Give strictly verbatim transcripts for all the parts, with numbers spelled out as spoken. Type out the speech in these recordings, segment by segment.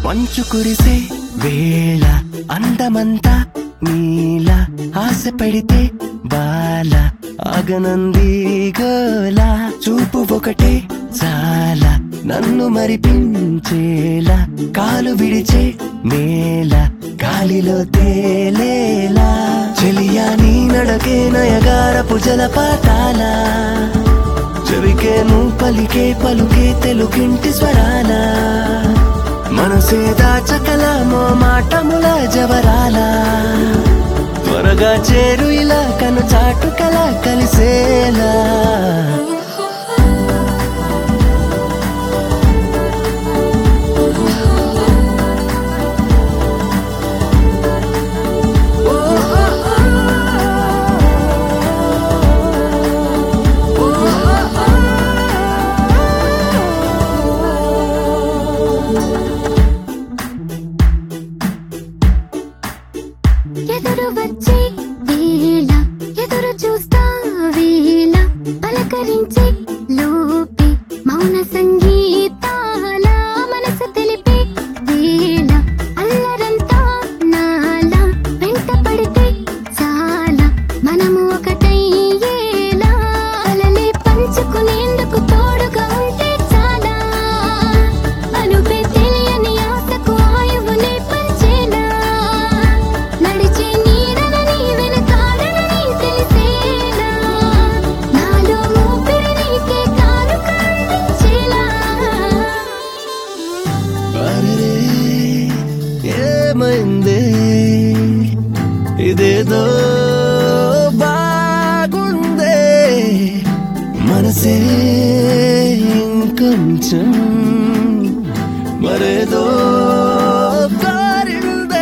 మంచు కురిసే వేళ అందమంతా నీల ఆశ పెడితే బాల ఆగనంది గోల చూపు ఒకటే చాలా నన్ను మరిపించేలా కాలు విడిచే నేల గాలిలో తేలేలా చెలియా నీ నడకే నయగారపు జలపాతాల చెవికేను పలికే పలుకే తెలుగింటి స్వరాల మనసే దాచకల మో మాటముల జవరాల త్వరగా చేరు ఇలా కను చాటుకల కలిసేలా ఎదురు వచ్చే వేళ ఎదురు చూస్తా వేళ పలకరించే లోపే మౌన సంగీతాల మనసు తెలిపే వేళ అల్లరంతా నాల వెంట పడితే చాలా మనము ఒకటయ్యేలా అలలే పంచుకునేందుకు తోడుగా ఉంటే చాలా అనుపే తెలియని ఆశకు ఆయువునే పంచేలా నడిచే నీడలని వెనకాడని తెలిసేలా నాలో ఊపిరి నీకే కానుక అందించేలా అరే ఏమైందే ఇదేదో బాగుందే మనసే ఇంకొంచెం మరేదో కారిందే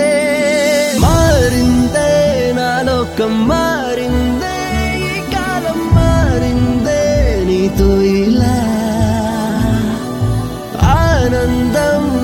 మారిందే నా లోకం మారిందే ఈ కాలం మారిందే నీతో ఇలా ఆనందం